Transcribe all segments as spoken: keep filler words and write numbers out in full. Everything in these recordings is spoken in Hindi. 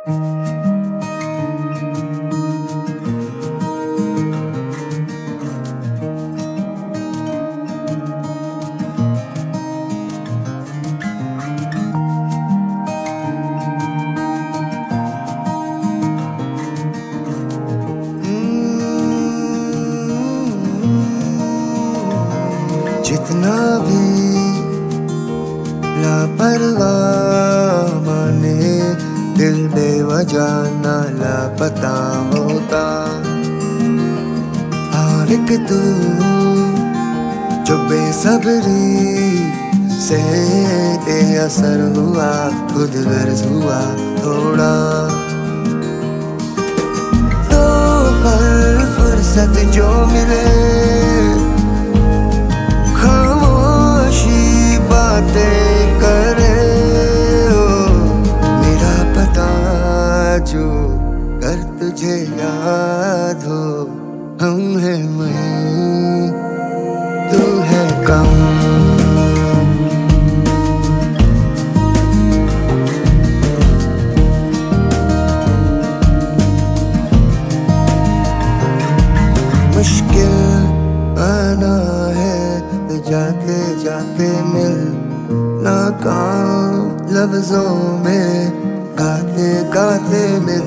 जितना भी लापरवाह माने, दिल बेवजह ना लापता होता। और एक तू जो बेसब्री से असर हुआ, खुद गर्ज हुआ थोड़ा। तो पल फुर्सत जो मिले, खामोशी बातें करे। ओ मेरा पता जो कर तुझे याद हो, हम हैं मैं, तू है कम। मुश्किल आना है तो जाते जाते मिल, नाकाम लफ्जों में गाते गाते मिल।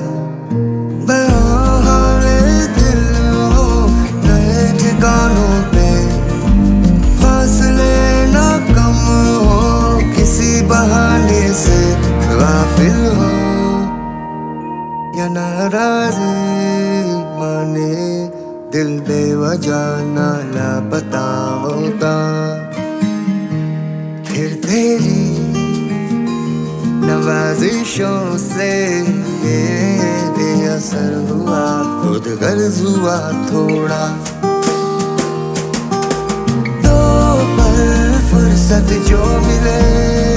बहारे दिल हो नए ठिकानों पे, फासले ना कम हो, किसी बहाने से गाफिल हो या नाराज़ी माने, दिल बेवजह ना लापता होता। फिर तेरी नवाजिशों से बेअसर हुआ, खुद गर्ज हुआ थोड़ा। दो पल फुर्सत जो मिले,